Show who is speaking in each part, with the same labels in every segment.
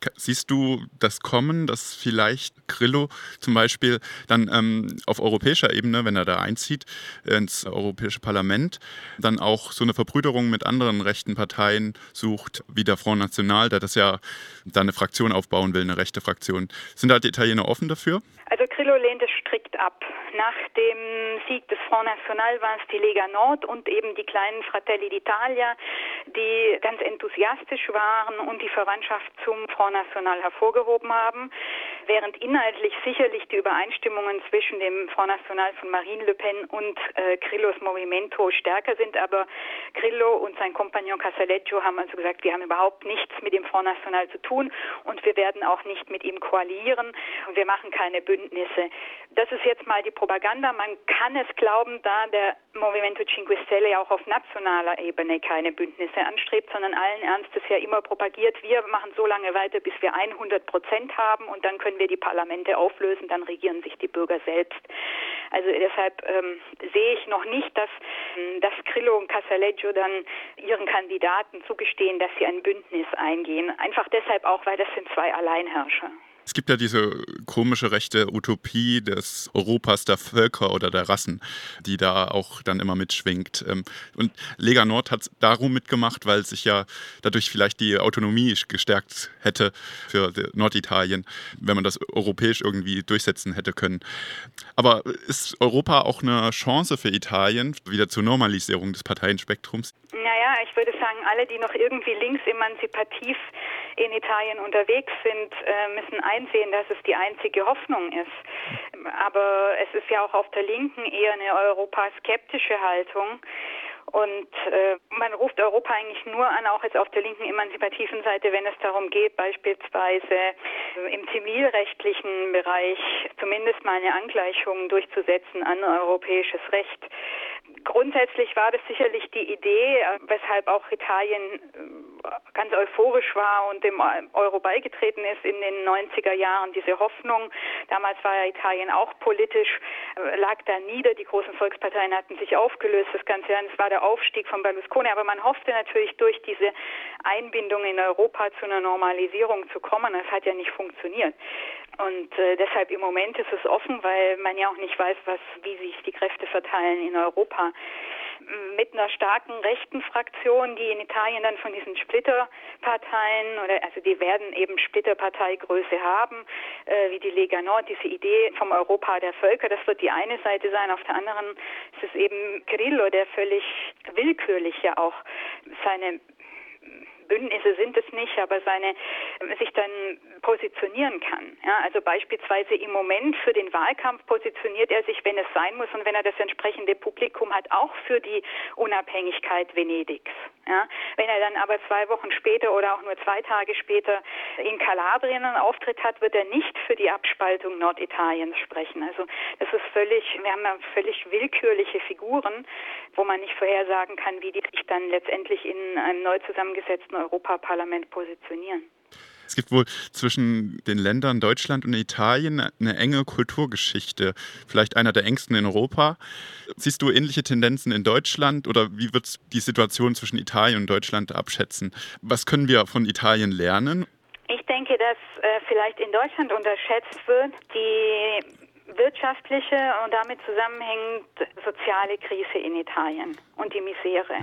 Speaker 1: Siehst du das kommen, dass vielleicht Grillo zum Beispiel dann auf europäischer Ebene, wenn er da einzieht, ins Europäische Parlament, dann auch so eine Verbrüderung mit anderen rechten Parteien sucht, wie der Front National, der das ja da eine Fraktion aufbauen will, eine rechte Fraktion. Sind da die Italiener offen dafür?
Speaker 2: Also Grillo lehnt es strikt ab. Nach dem Sieg des Front National waren es die Lega Nord und eben die kleinen Fratelli d'Italia, die ganz enthusiastisch waren und die Verwandtschaft zum Front National hervorgehoben haben, während inhaltlich sicherlich die Übereinstimmungen zwischen dem Front National von Marine Le Pen und Grillos Movimento stärker sind. Aber Grillo und sein Kompagnon Casaleggio haben also gesagt, wir haben überhaupt nichts mit dem Front National zu tun und wir werden auch nicht mit ihm koalieren und wir machen keine Bündnisse. Das ist jetzt mal die Propaganda. Man kann es glauben, da der Movimento Cinque Stelle auch auf nationaler Ebene keine Bündnisse anstrebt, sondern allen Ernstes ja immer propagiert, wir machen so lange weiter, bis wir 100% haben und dann können wir die Parlamente auflösen, dann regieren sich die Bürger selbst. Also deshalb sehe ich noch nicht, dass Grillo und Casaleggio dann ihren Kandidaten zugestehen, dass sie ein Bündnis eingehen. Einfach deshalb auch, weil das sind zwei Alleinherrscher.
Speaker 1: Es gibt ja diese komische rechte Utopie des Europas der Völker oder der Rassen, die da auch dann immer mitschwingt. Und Lega Nord hat darum mitgemacht, weil sich ja dadurch vielleicht die Autonomie gestärkt hätte für Norditalien, wenn man das europäisch irgendwie durchsetzen hätte können. Aber ist Europa auch eine Chance für Italien, wieder zur Normalisierung des Parteienspektrums?
Speaker 2: Naja, ich würde sagen, alle, die noch irgendwie linksemanzipativ in Italien unterwegs sind, müssen einsehen, dass es die einzige Hoffnung ist. Aber es ist ja auch auf der Linken eher eine europaskeptische Haltung. Und man ruft Europa eigentlich nur an, auch jetzt auf der linken emanzipativen Seite, wenn es darum geht, beispielsweise im zivilrechtlichen Bereich zumindest mal eine Angleichung durchzusetzen an europäisches Recht. Grundsätzlich war das sicherlich die Idee, weshalb auch Italien ganz euphorisch war und dem Euro beigetreten ist in den 90er Jahren. Diese Hoffnung, damals war ja Italien auch politisch, lag da nieder. Die großen Volksparteien hatten sich aufgelöst, das ganze Jahr. Es war der Aufstieg von Berlusconi, aber man hoffte natürlich durch diese Einbindung in Europa zu einer Normalisierung zu kommen. Das hat ja nicht funktioniert. Und deshalb im Moment ist es offen, weil man ja auch nicht weiß, wie sich die Kräfte verteilen in Europa. Mit einer starken rechten Fraktion, die in Italien dann von diesen Splitterparteien, also die werden eben Splitterparteigröße haben, wie die Lega Nord, diese Idee vom Europa der Völker, das wird die eine Seite sein. Auf der anderen ist es eben Grillo, der völlig willkürlich ja auch seine Bündnisse sind es nicht, aber sich dann positionieren kann. Ja, also beispielsweise im Moment für den Wahlkampf positioniert er sich, wenn es sein muss und wenn er das entsprechende Publikum hat, auch für die Unabhängigkeit Venedigs. Ja, wenn er dann aber 2 Wochen später oder auch nur 2 Tage später in Kalabrien einen Auftritt hat, wird er nicht für die Abspaltung Norditaliens sprechen. Also das ist wir haben ja völlig willkürliche Figuren, wo man nicht vorhersagen kann, wie die sich dann letztendlich in einem neu zusammengesetzten Europaparlament positionieren.
Speaker 1: Es gibt wohl zwischen den Ländern Deutschland und Italien eine enge Kulturgeschichte, vielleicht einer der engsten in Europa. Siehst du ähnliche Tendenzen in Deutschland oder wie wird die Situation zwischen Italien und Deutschland abschätzen? Was können wir von Italien lernen?
Speaker 2: Ich denke, dass vielleicht in Deutschland unterschätzt wird, die wirtschaftliche und damit zusammenhängend soziale Krise in Italien und die Misere.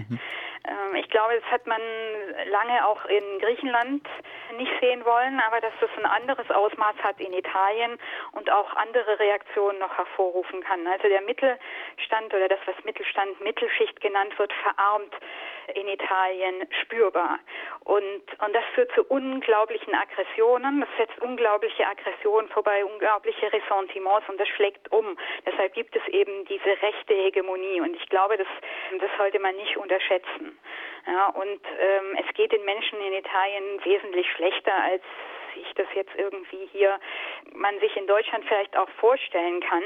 Speaker 2: Ich glaube, das hat man lange auch in Griechenland nicht sehen wollen, aber dass das ein anderes Ausmaß hat in Italien und auch andere Reaktionen noch hervorrufen kann. Also der Mittelstand oder das, was Mittelschicht genannt wird, verarmt in Italien spürbar. Und das führt zu unglaublichen Aggressionen. Das setzt unglaubliche Aggressionen vorbei, unglaubliche Ressentiments und das schlägt um. Deshalb gibt es eben diese rechte Hegemonie und ich glaube, das sollte man nicht unterschätzen. Ja, und es geht den Menschen in Italien wesentlich schlechter, als ich das jetzt irgendwie hier man sich in Deutschland vielleicht auch vorstellen kann.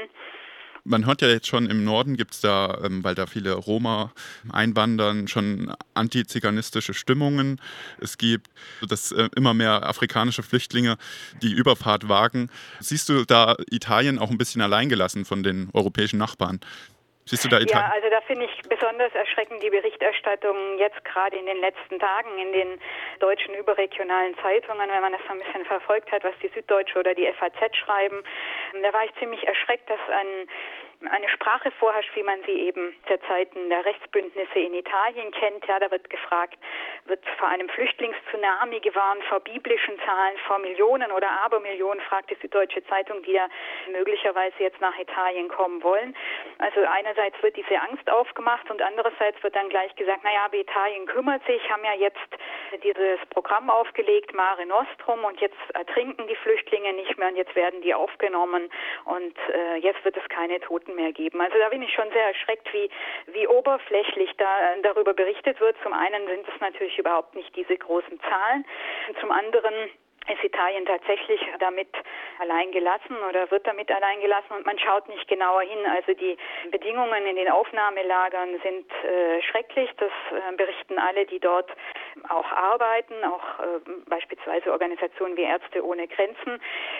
Speaker 1: Man hört ja jetzt schon, im Norden gibt es da, weil da viele Roma einwandern, schon antiziganistische Stimmungen. Es gibt immer mehr afrikanische Flüchtlinge, die Überfahrt wagen. Siehst du da Italien auch ein bisschen alleingelassen von den europäischen Nachbarn? Siehst du da Italien?
Speaker 2: Ja, also da finde ich besonders erschreckend die Berichterstattung jetzt gerade in den letzten Tagen in den deutschen überregionalen Zeitungen, wenn man das so ein bisschen verfolgt hat, was die Süddeutsche oder die FAZ schreiben. Da war ich ziemlich erschreckt, dass eine Sprache vorherrscht, wie man sie eben der Zeiten der Rechtsbündnisse in Italien kennt. Ja, da wird gefragt, wird vor einem Flüchtlingstsunami gewarnt, vor biblischen Zahlen, vor Millionen oder Abermillionen, fragt die Süddeutsche Zeitung, die ja möglicherweise jetzt nach Italien kommen wollen. Also einerseits wird diese Angst aufgemacht und andererseits wird dann gleich gesagt, naja, aber Italien kümmert sich, haben ja jetzt dieses Programm aufgelegt, Mare Nostrum, und jetzt ertrinken die Flüchtlinge nicht mehr und jetzt werden die aufgenommen und jetzt wird es keine Toten mehr geben. Also da bin ich schon sehr erschreckt, wie oberflächlich darüber berichtet wird. Zum einen sind es natürlich überhaupt nicht diese großen Zahlen, und zum anderen ist Italien tatsächlich damit allein gelassen oder wird damit allein gelassen und man schaut nicht genauer hin. Also die Bedingungen in den Aufnahmelagern sind schrecklich. Das berichten alle, die dort auch arbeiten, auch beispielsweise Organisationen wie Ärzte ohne Grenzen.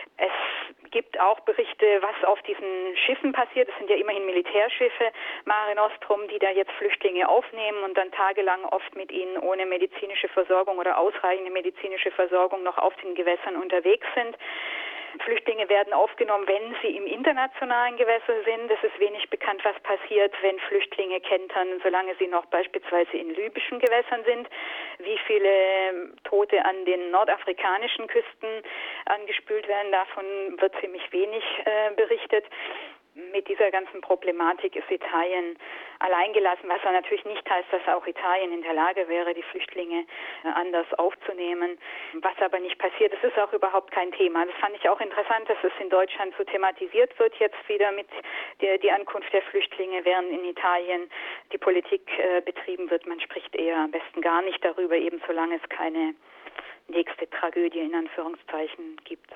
Speaker 2: Es gibt auch Berichte, was auf diesen Schiffen passiert. Es sind ja immerhin Militärschiffe, Mare Nostrum, die da jetzt Flüchtlinge aufnehmen und dann tagelang oft mit ihnen ohne medizinische Versorgung oder ausreichende medizinische Versorgung noch auf den Gewässern unterwegs sind. Flüchtlinge werden aufgenommen, wenn sie im internationalen Gewässer sind. Es ist wenig bekannt, was passiert, wenn Flüchtlinge kentern, solange sie noch beispielsweise in libyschen Gewässern sind. Wie viele Tote an den nordafrikanischen Küsten angespült werden, davon wird ziemlich wenig berichtet. Mit dieser ganzen Problematik ist Italien alleingelassen, was natürlich nicht heißt, dass auch Italien in der Lage wäre, die Flüchtlinge anders aufzunehmen, was aber nicht passiert. Es ist auch überhaupt kein Thema. Das fand ich auch interessant, dass es in Deutschland so thematisiert wird, jetzt wieder mit die Ankunft der Flüchtlinge, während in Italien die Politik betrieben wird. Man spricht eher am besten gar nicht darüber, eben solange es keine nächste Tragödie in Anführungszeichen gibt.